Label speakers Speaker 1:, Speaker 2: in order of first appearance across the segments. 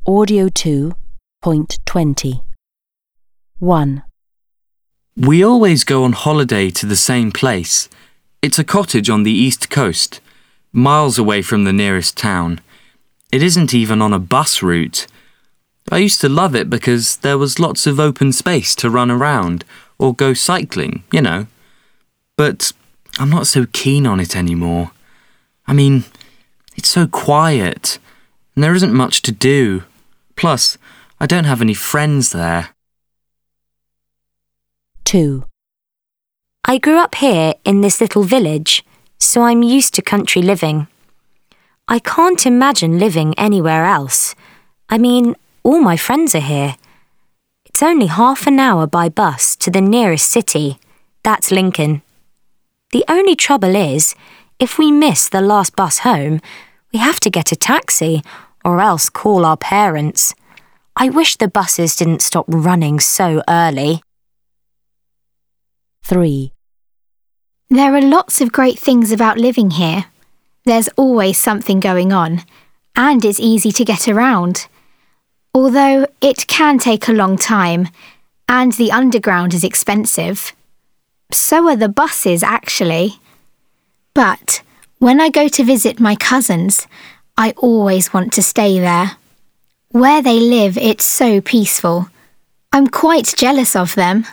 Speaker 1: Audio 2.20. 1.
Speaker 2: We always go on holiday to the same place. It's a cottage on the east coast, miles away from the nearest town. It isn't even on a bus route. I used to love it because there was lots of open space to run around or go cycling, you know. But I'm not so keen on it anymore. I mean, it's so quiet and there isn't much to do. Plus, I don't have any friends there.
Speaker 1: 2.
Speaker 3: I grew up here in this little village, so I'm used to country living. I can't imagine living anywhere else. I mean, all my friends are here. It's only half an hour by bus to the nearest city. That's Lincoln. The only trouble is, if we miss the last bus home, we have to get a taxi or else call our parents. I wish the buses didn't stop running so early.
Speaker 1: 3.
Speaker 4: There are lots of great things about living here. There's always something going on, and it's easy to get around. Although it can take a long time, and the underground is expensive. So are the buses, actually. But when I go to visit my cousins, I always want to stay there. Where they live, it's so peaceful. I'm quite jealous of them.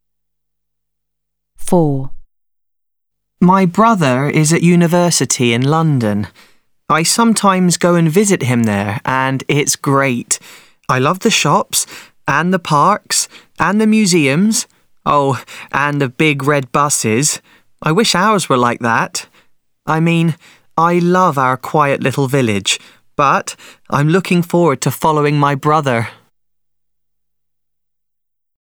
Speaker 1: 4.
Speaker 5: My brother is at university in London. I sometimes go and visit him there, and it's great. I love the shops, and the parks, and the museums. Oh, and the big red buses. I wish ours were like that. I mean, I love our quiet little village, but I'm looking forward to following my brother.